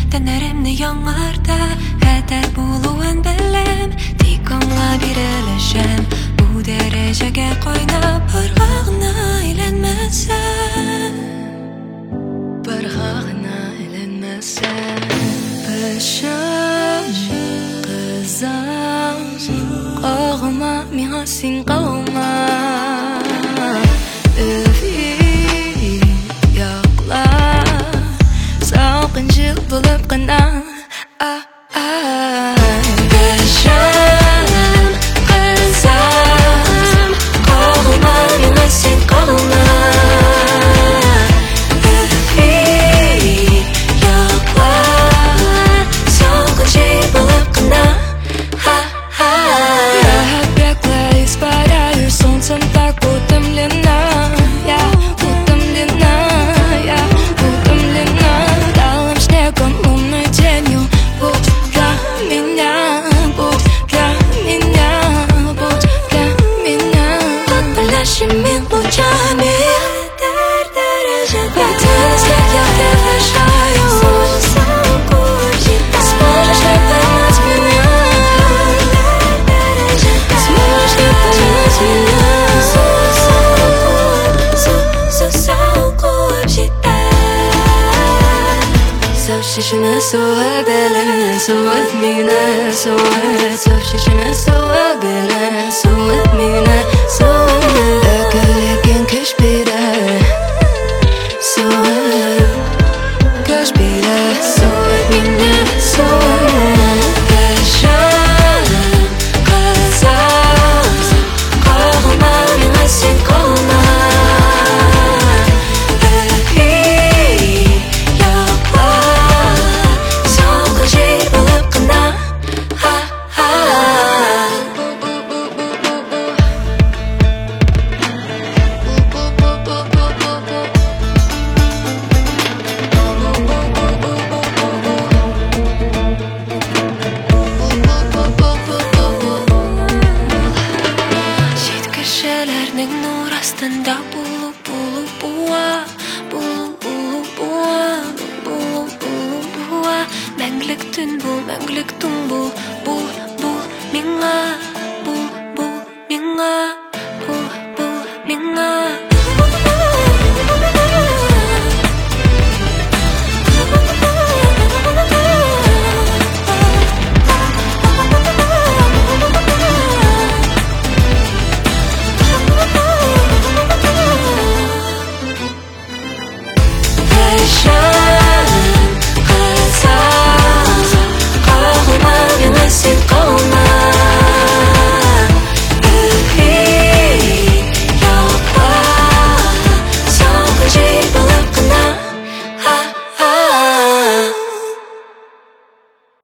Тәнәремне яңарта, хәтәр булуын беләм. Тик аңлап бирелешәм, бу дәрәҗәгә кайнап барга гына әйләнмәсәм. Барга гына әйләнмәсәм. Пәшәм, кызам, кагыма, миңа син калма. Булып кына Бәшәм, кызам, кагыма, миңа син калма. Якла, салкын җил булып кына Бәклә испаряю солнцем так утомлена. Min лучами Потянуться я приглашаю. Сможешь ли поймать меня? Сможешь ли понять меня? Совсем суа белен, суат меня, суат. Совсем суа белен, суат меня, суат. Кеш